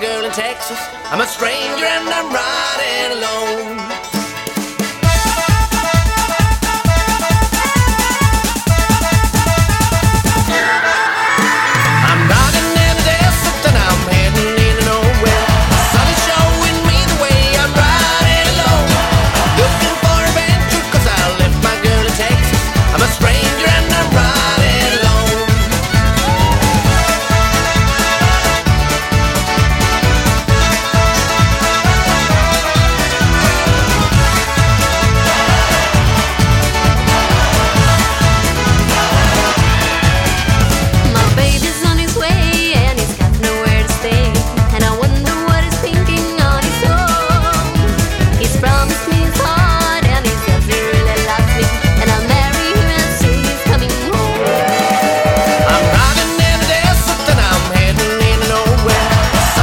girl in Texas. I'm a stranger and I'm riding alone.